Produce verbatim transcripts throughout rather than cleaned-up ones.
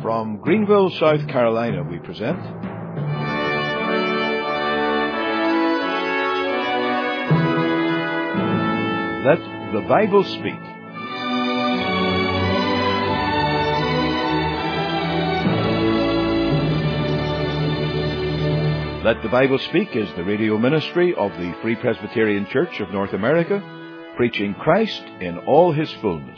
From Greenville, South Carolina, we present Let the Bible Speak. Let the Bible Speak is the radio ministry of the Free Presbyterian Church of North America, preaching Christ in all His fullness.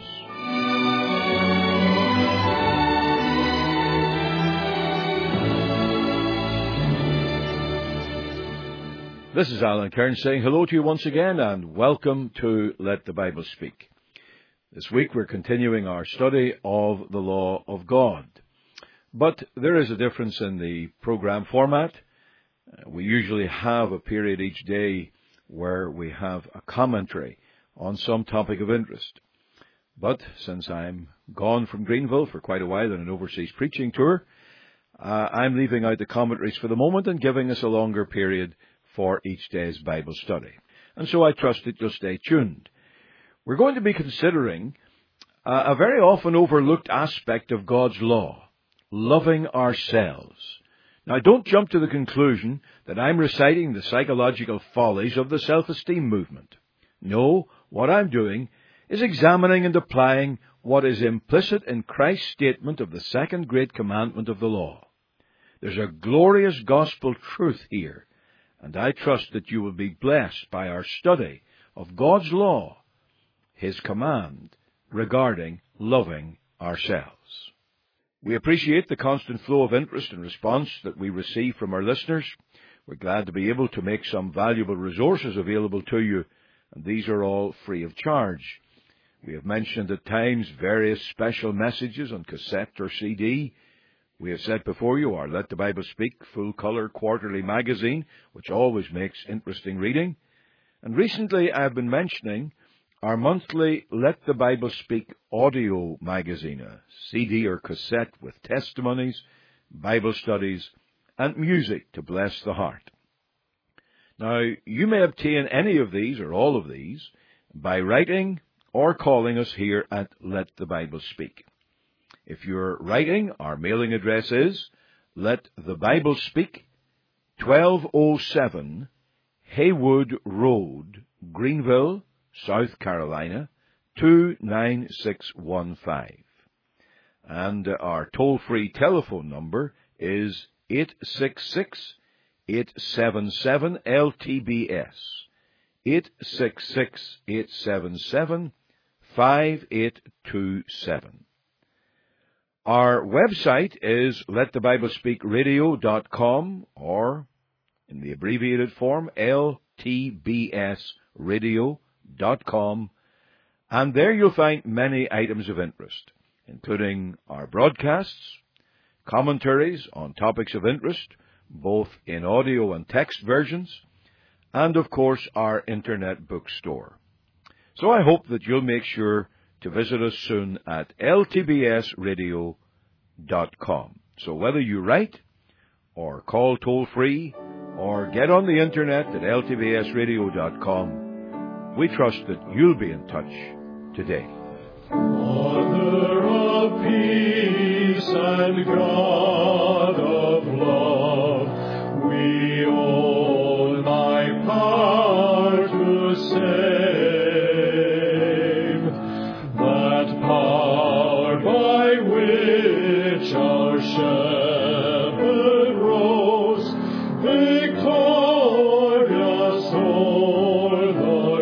This is Alan Cairns saying hello to you once again and welcome to Let the Bible Speak. This week we're continuing our study of the law of God. But there is a difference in the program format. We usually have a period each day where we have a commentary on some topic of interest. But since I'm gone from Greenville for quite a while on an overseas preaching tour, uh, I'm leaving out the commentaries for the moment and giving us a longer period for each day's Bible study. And so I trust that you'll stay tuned. We're going to be considering uh, a very often overlooked aspect of God's law, loving ourselves. Now, don't jump to the conclusion that I'm reciting the psychological follies of the self-esteem movement. No, what I'm doing is examining and applying what is implicit in Christ's statement of the second great commandment of the law. There's a glorious gospel truth here, and I trust that you will be blessed by our study of God's law, His command regarding loving ourselves. We appreciate the constant flow of interest and response that we receive from our listeners. We're glad to be able to make some valuable resources available to you, and these are all free of charge. We have mentioned at times various special messages on cassette or C D. We have set before you our Let the Bible Speak full-color quarterly magazine, which always makes interesting reading. And recently I have been mentioning our monthly Let the Bible Speak audio magazine, a C D or cassette with testimonies, Bible studies, and music to bless the heart. Now, you may obtain any of these or all of these by writing or calling us here at Let the Bible Speak. If you're writing, our mailing address is Let the Bible Speak, twelve oh seven Haywood Road, Greenville, South Carolina, two nine six one five. And our toll-free telephone number is eight six six, eight seven seven, L T B S, eight six six, eight seven seven, five eight two seven. Our website is let the bible speak radio dot com, or in the abbreviated form, L T B S radio dot com, and there you'll find many items of interest, including our broadcasts, commentaries on topics of interest, both in audio and text versions, and of course our internet bookstore. So I hope that you'll make sure to visit us soon at L T B S radio dot com. So whether you write, or call toll-free, or get on the internet at L T B S radio dot com, we trust that you'll be in touch today. Father of peace and God of love, we own thy power to save. Our shepherd rose, victorious o'er the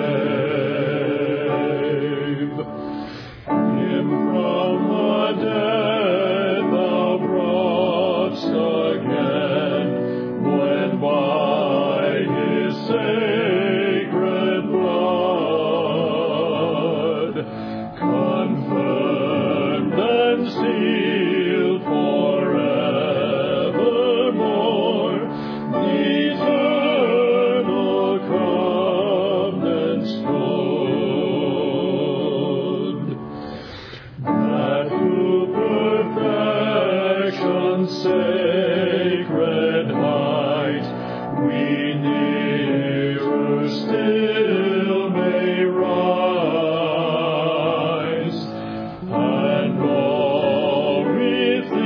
grave. Him from the dead thou brought'st again, when by his sacred blood confirmed and sealed forevermore the eternal covenant stood, that to perfection's sacred height we nearer still may rise, and glory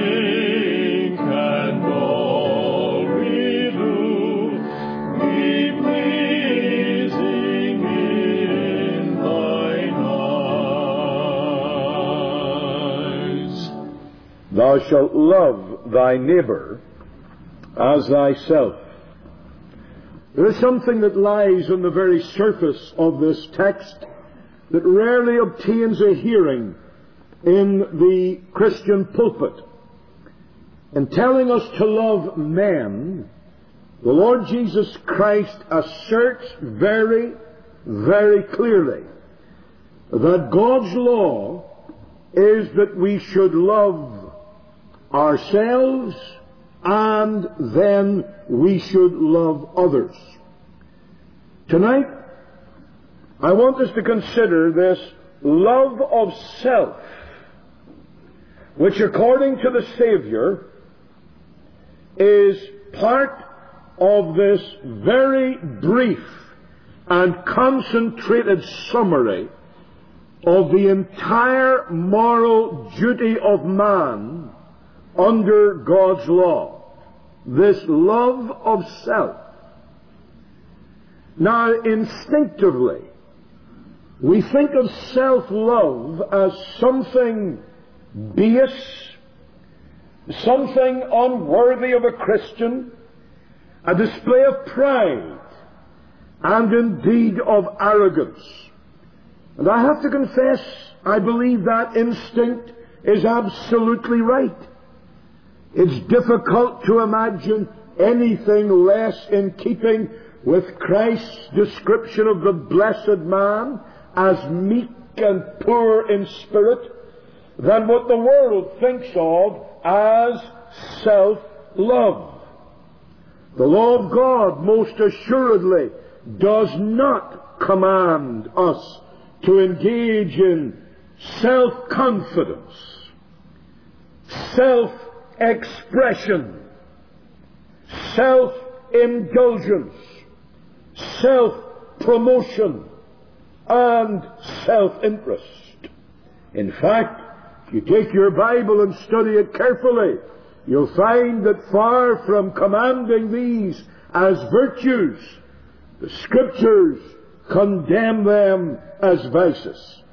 Thou shalt love thy neighbor as thyself. There is something that lies on the very surface of this text that rarely obtains a hearing in the Christian pulpit. In telling us to love men, the Lord Jesus Christ asserts very, very clearly that God's law is that we should love ourselves and then we should love others. Tonight, I want us to consider this love of self, which according to the Savior is part of this very brief and concentrated summary of the entire moral duty of man under God's law. This love of self. Now, instinctively, we think of self-love as something base, something unworthy of a Christian, a display of pride, and indeed of arrogance. And I have to confess, I believe that instinct is absolutely right. It's difficult to imagine anything less in keeping with Christ's description of the blessed man as meek and poor in spirit than what the world thinks of as self-love. The law of God most assuredly does not command us to engage in self-confidence, self-expression, self-indulgence, self-promotion, and self-interest. In fact, if you take your Bible and study it carefully, you'll find that far from commanding these as virtues, the Scriptures condemn them as vices.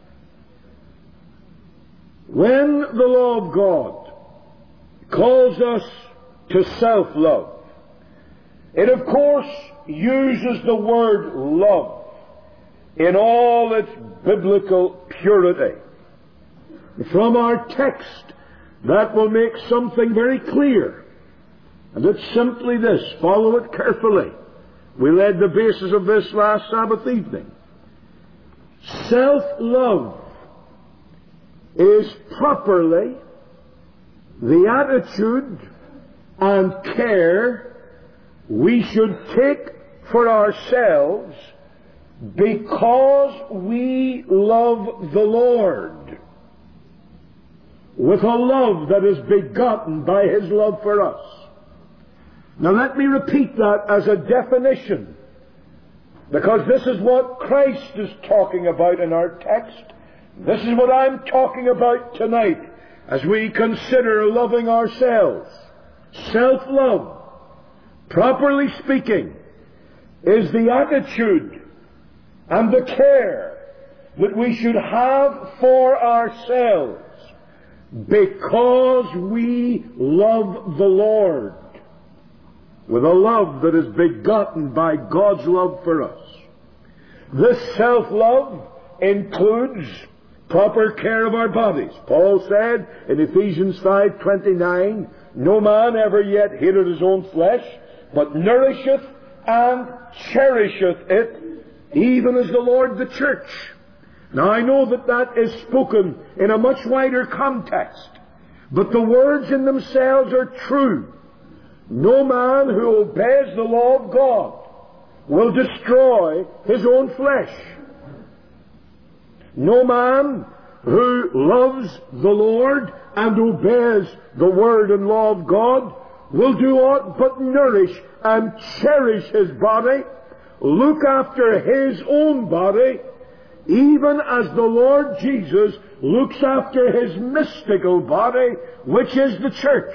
When the law of God calls us to self-love, it of course uses the word love in all its biblical purity. From our text, that will make something very clear. And it's simply this. Follow it carefully. We laid the basis of this last Sabbath evening. Self-love is properly the attitude and care we should take for ourselves because we love the Lord with a love that is begotten by His love for us. Now let me repeat that as a definition, because this is what Christ is talking about in our text. This is what I'm talking about tonight as we consider loving ourselves. Self-love, properly speaking, is the attitude and the care that we should have for ourselves because we love the Lord with a love that is begotten by God's love for us. This self-love includes proper care of our bodies. Paul said in Ephesians five twenty-nine, no man ever yet hated his own flesh, but nourisheth and cherisheth it, even as the Lord the church. Now I know that that is spoken in a much wider context, but the words in themselves are true. No man who obeys the law of God will destroy his own flesh. No man who loves the Lord and obeys the word and law of God will do aught but nourish and cherish his body, look after his own body, even as the Lord Jesus looks after His mystical body, which is the church.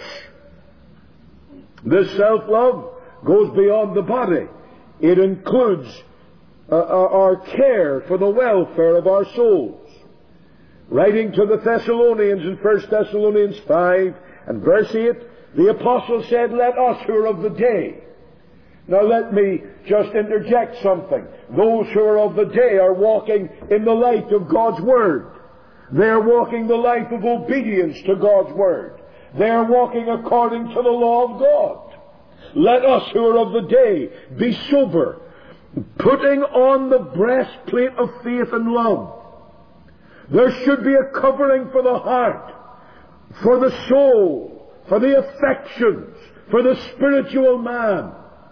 This self-love goes beyond the body. It includes uh, our care for the welfare of our souls. Writing to the Thessalonians in First Thessalonians five And verse eight, the apostle said, let us who are of the day. Now let me just interject something. Those who are of the day are walking in the light of God's Word. They are walking the life of obedience to God's Word. They are walking according to the law of God. Let us who are of the day be sober, putting on the breastplate of faith and love. There should be a covering for the heart, for the soul, for the affections, for the spiritual man.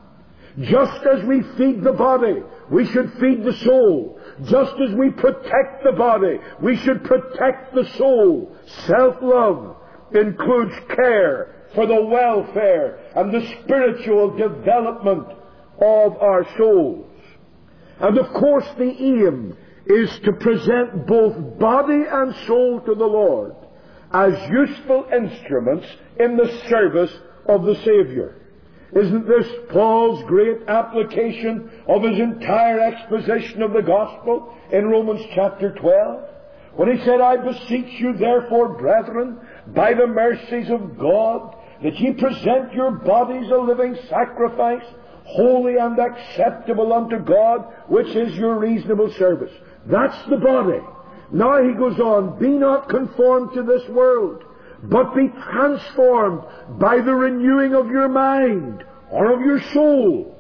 Just as we feed the body, we should feed the soul. Just as we protect the body, we should protect the soul. Self-love includes care for the welfare and the spiritual development of our souls. And of course the aim is to present both body and soul to the Lord as useful instruments in the service of the Savior. Isn't this Paul's great application of his entire exposition of the gospel in Romans chapter twelve? When he said, I beseech you therefore, brethren, by the mercies of God, that ye present your bodies a living sacrifice, holy and acceptable unto God, which is your reasonable service. That's the body. Now he goes on, be not conformed to this world, but be transformed by the renewing of your mind, or of your soul,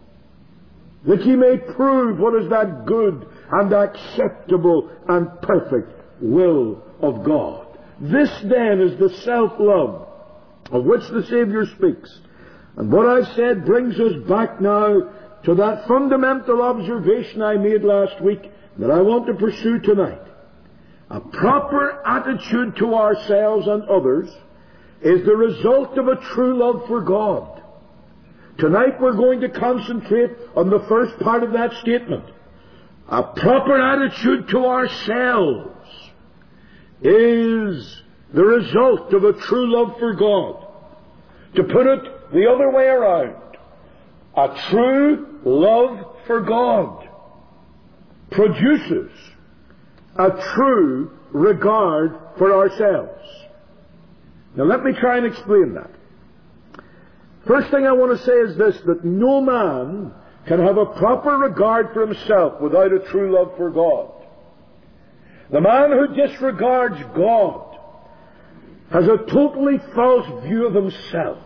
that ye may prove what is that good and acceptable and perfect will of God. This then is the self-love of which the Savior speaks. And what I've said brings us back now to that fundamental observation I made last week that I want to pursue tonight. A proper attitude to ourselves and others is the result of a true love for God. Tonight we're going to concentrate on the first part of that statement. A proper attitude to ourselves is the result of a true love for God. To put it the other way around, a true love for God produces a true regard for ourselves. Now let me try and explain that. First thing I want to say is this, that no man can have a proper regard for himself without a true love for God. The man who disregards God has a totally false view of himself.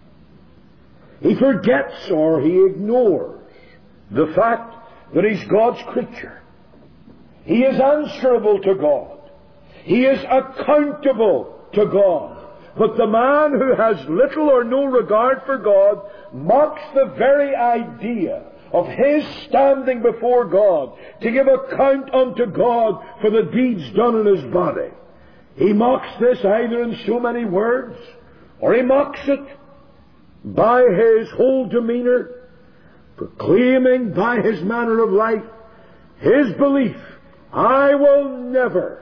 He forgets or he ignores the fact that he's God's creature. He is answerable to God. He is accountable to God. But the man who has little or no regard for God mocks the very idea of his standing before God to give account unto God for the deeds done in his body. He mocks this either in so many words, or he mocks it by his whole demeanor, proclaiming by his manner of life his belief, I will never,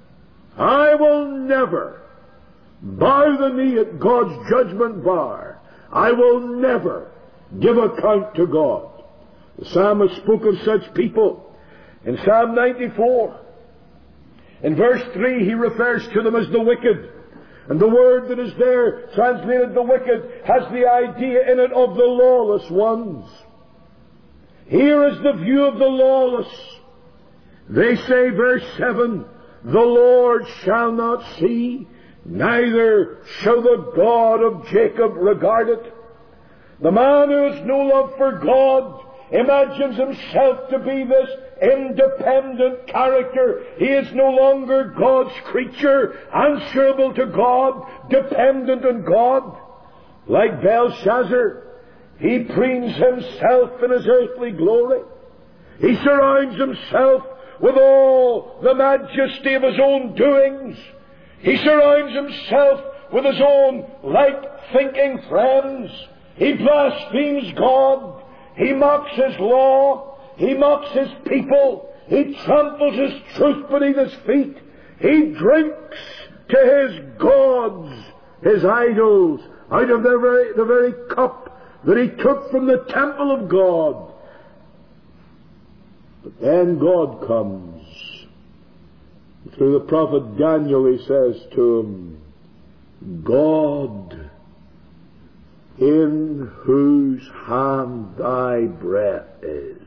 I will never bow the knee at God's judgment bar. I will never give account to God. The psalmist spoke of such people in Psalm ninety-four. In verse three he refers to them as the wicked. And the word that is there translated the wicked has the idea in it of the lawless ones. Here is the view of the lawless. They say, verse seven, the Lord shall not see, neither shall the God of Jacob regard it. The man who has no love for God imagines himself to be this independent character. He is no longer God's creature, answerable to God, dependent on God. Like Belshazzar, he preens himself in his earthly glory. He surrounds himself with all the majesty of his own doings. He surrounds himself with his own like-thinking friends. He blasphemes God. He mocks his law. He mocks his people. He tramples his truth beneath his feet. He drinks to his gods, his idols, out of the very, the very cup that he took from the temple of God. But then God comes. Through the prophet Daniel he says to him, God, in whose hand thy breath is.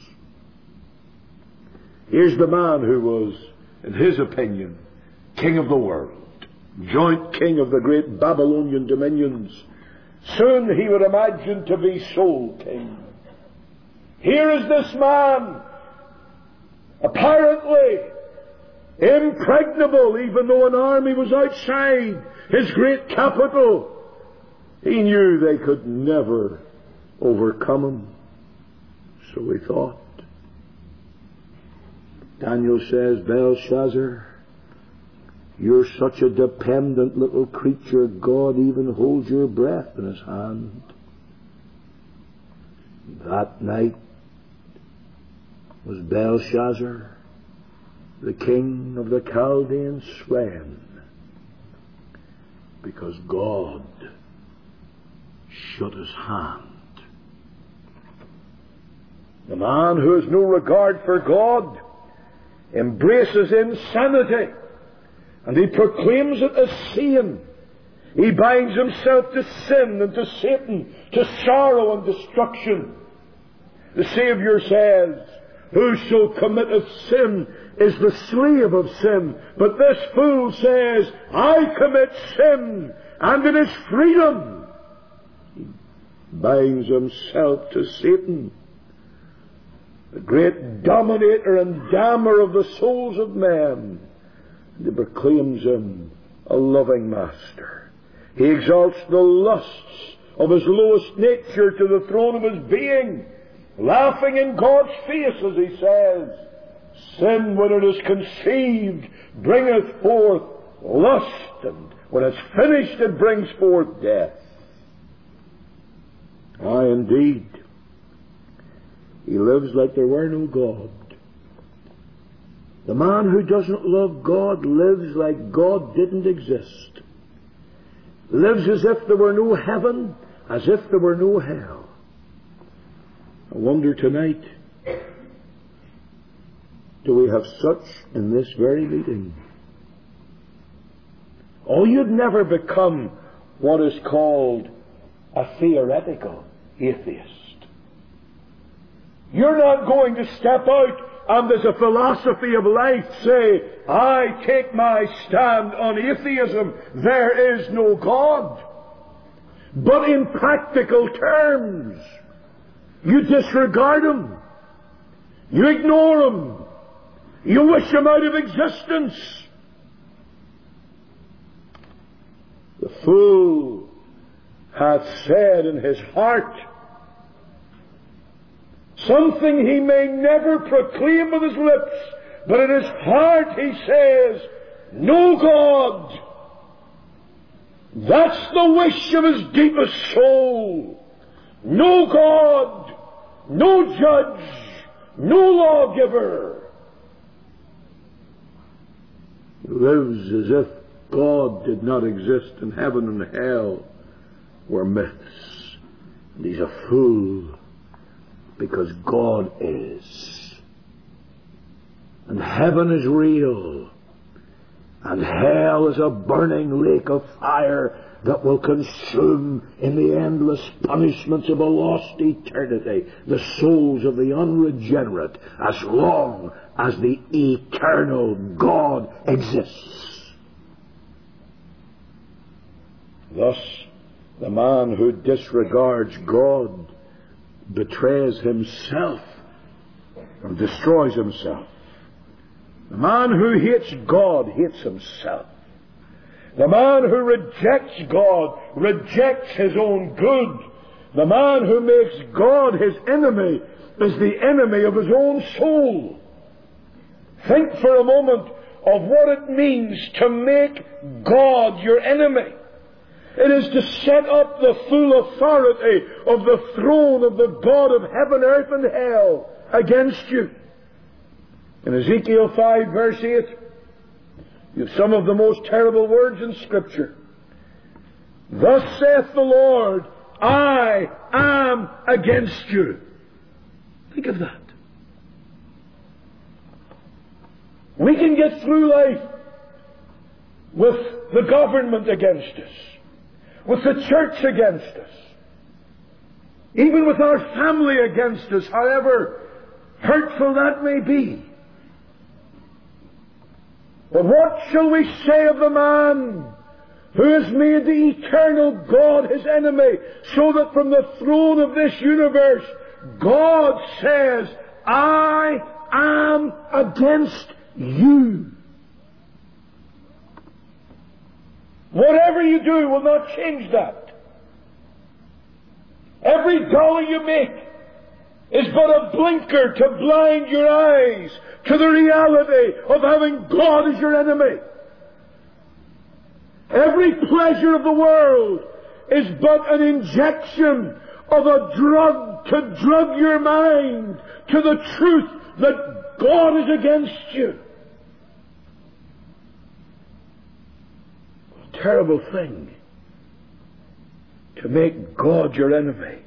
Here's the man who was, in his opinion, king of the world, joint king of the great Babylonian dominions. Soon he would imagine to be sole king. Here is this man, apparently impregnable, even though an army was outside his great capital. He knew they could never overcome him. So he thought. Daniel says, Belshazzar, you're such a dependent little creature, God even holds your breath in his hand. That night was Belshazzar, the king of the Chaldeans, slain, because God shut his hand. The man who has no regard for God embraces insanity, and he proclaims it as sin. He binds himself to sin and to Satan, to sorrow and destruction. The Saviour says, whoso committeth sin is the slave of sin. But this fool says, I commit sin, and it is freedom. He binds himself to Satan, the great dominator and damner of the souls of men, and he proclaims him a loving master. He exalts the lusts of his lowest nature to the throne of his being, laughing in God's face as he says, sin, when it is conceived, bringeth forth lust, and when it's finished, it brings forth death. Aye, indeed. He lives like there were no God. The man who doesn't love God lives like God didn't exist. Lives as if there were no heaven, as if there were no hell. I wonder tonight, do we have such in this very meeting? Oh, you'd never become what is called a theoretical atheist. You're not going to step out and as a philosophy of life say, I take my stand on atheism, there is no God. But in practical terms, you disregard him. You ignore him. You wish him out of existence. The fool hath said in his heart something he may never proclaim with his lips, but in his heart he says, no God. That's the wish of his deepest soul. No God, no judge, no lawgiver. He lives as if God did not exist and heaven and hell were myths. And he's a fool because God is. And heaven is real. And hell is a burning lake of fire that will consume in the endless punishments of a lost eternity the souls of the unregenerate as long as the eternal God exists. Thus, the man who disregards God betrays himself and destroys himself. The man who hates God hates himself. The man who rejects God rejects his own good. The man who makes God his enemy is the enemy of his own soul. Think for a moment of what it means to make God your enemy. It is to set up the full authority of the throne of the God of heaven, earth, and hell against you. In Ezekiel five, verse eight, you have some of the most terrible words in Scripture. Thus saith the Lord, I am against you. Think of that. We can get through life with the government against us, with the church against us, even with our family against us, however hurtful that may be. But what shall we say of the man who has made the eternal God his enemy, so that from the throne of this universe God says, I am against you. Whatever you do will not change that. Every dollar you make is but a blinker to blind your eyes to the reality of having God as your enemy. Every pleasure of the world is but an injection of a drug to drug your mind to the truth that God is against you. A terrible thing to make God your enemy.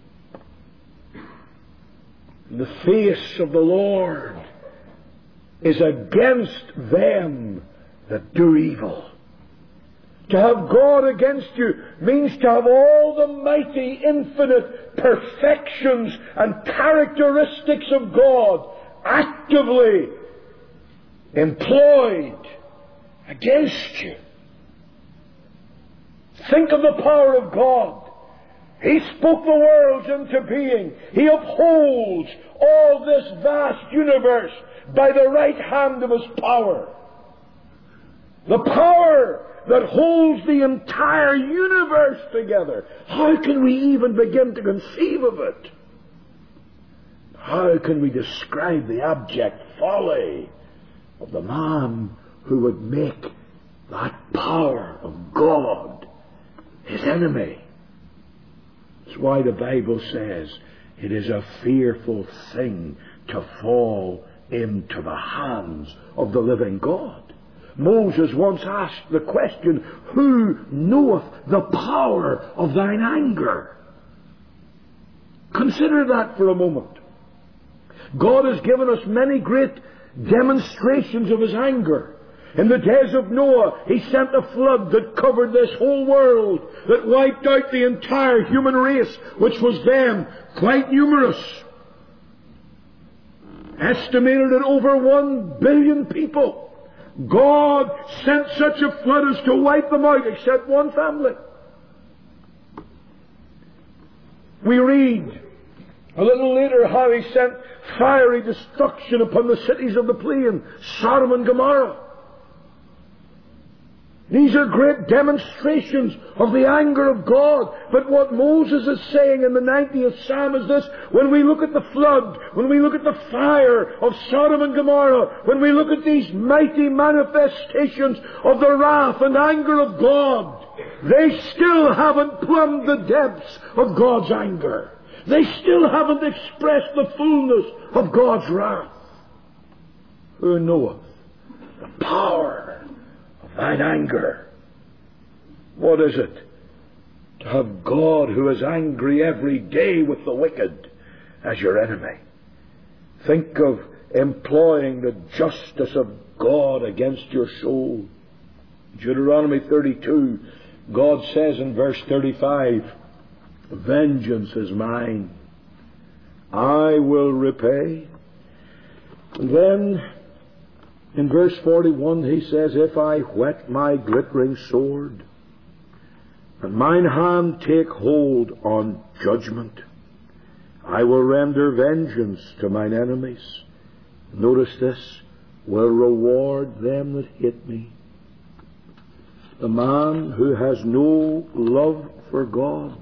The face of the Lord is against them that do evil. To have God against you means to have all the mighty, infinite perfections and characteristics of God actively employed against you. Think of the power of God. He spoke the worlds into being. He upholds all this vast universe by the right hand of His power. The power that holds the entire universe together. How can we even begin to conceive of it? How can we describe the abject folly of the man who would make that power of God his enemy? That's why the Bible says it is a fearful thing to fall into the hands of the living God. Moses once asked the question, who knoweth the power of thine anger? Consider that for a moment. God has given us many great demonstrations of His anger. In the days of Noah, He sent a flood that covered this whole world, that wiped out the entire human race, which was then quite numerous. Estimated at over one billion people. God sent such a flood as to wipe them out, except one family. We read a little later how He sent fiery destruction upon the cities of the plain, Sodom and Gomorrah. These are great demonstrations of the anger of God. But what Moses is saying in the ninetieth Psalm is this: when we look at the flood, when we look at the fire of Sodom and Gomorrah, when we look at these mighty manifestations of the wrath and anger of God, they still haven't plumbed the depths of God's anger. They still haven't expressed the fullness of God's wrath. Who knoweth the power thine anger? What is it to have God, who is angry every day with the wicked, as your enemy? Think of employing the justice of God against your soul. Deuteronomy thirty-two, God says in verse thirty-five, vengeance is mine, I will repay. And then in verse forty-one He says, if I whet my glittering sword, and mine hand take hold on judgment, I will render vengeance to mine enemies. Notice this, will reward them that hate me. The man who has no love for God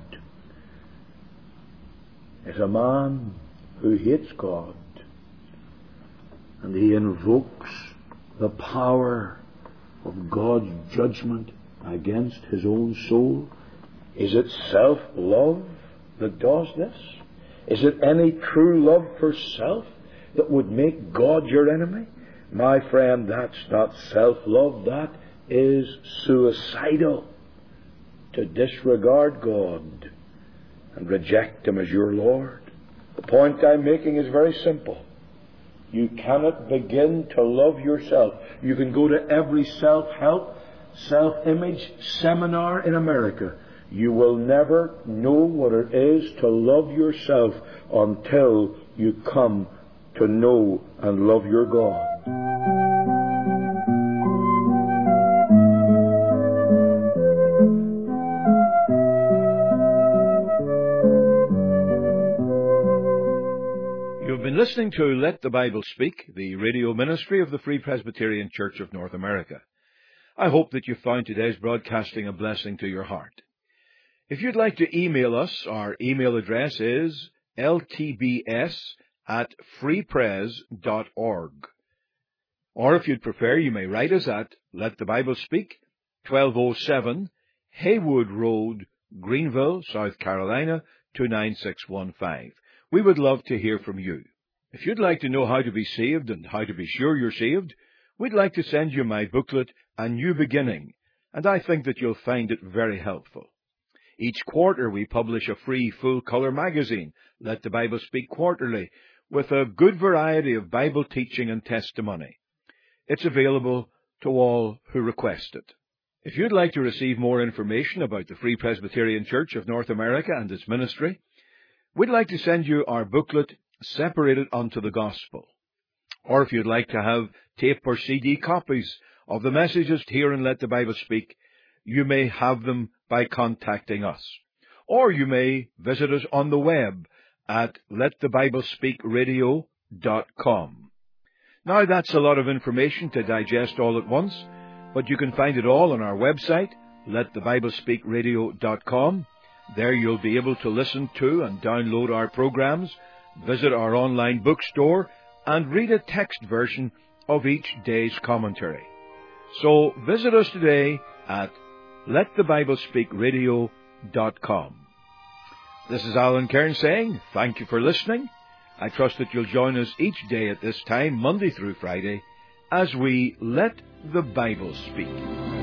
is a man who hates God, and he invokes the power of God's judgment against his own soul. Is it self-love that does this? Is it any true love for self that would make God your enemy? My friend, that's not self-love. That is suicidal. To disregard God and reject Him as your Lord. The point I'm making is very simple. You cannot begin to love yourself. You can go to every self-help self-image seminar in America, you will never know what it is to love yourself until you come to know and love your God. You've been listening to Let the Bible Speak, the radio ministry of the Free Presbyterian Church of North America. I hope that you found today's broadcasting a blessing to your heart. If you'd like to email us, our email address is l t b s at freepres dot org. Or if you'd prefer, you may write us at Let the Bible Speak, twelve oh seven Haywood Road, Greenville, South Carolina, two nine six one five. We would love to hear from you. If you'd like to know how to be saved and how to be sure you're saved, we'd like to send you my booklet, A New Beginning, and I think that you'll find it very helpful. Each quarter we publish a free full-color magazine, Let the Bible Speak Quarterly, with a good variety of Bible teaching and testimony. It's available to all who request it. If you'd like to receive more information about the Free Presbyterian Church of North America and its ministry, we'd like to send you our booklet, Separated unto the Gospel. Or if you'd like to have tape or C D copies of the messages here in Let the Bible Speak, you may have them by contacting us. Or you may visit us on the web at let the bible speak radio dot com. Now that's a lot of information to digest all at once, but you can find it all on our website, let the bible speak radio dot com. There you'll be able to listen to and download our programs, visit our online bookstore, and read a text version of each day's commentary. So visit us today at let the bible speak radio dot com. This is Alan Cairns saying thank you for listening. I trust that you'll join us each day at this time, Monday through Friday, as we Let the Bible Speak.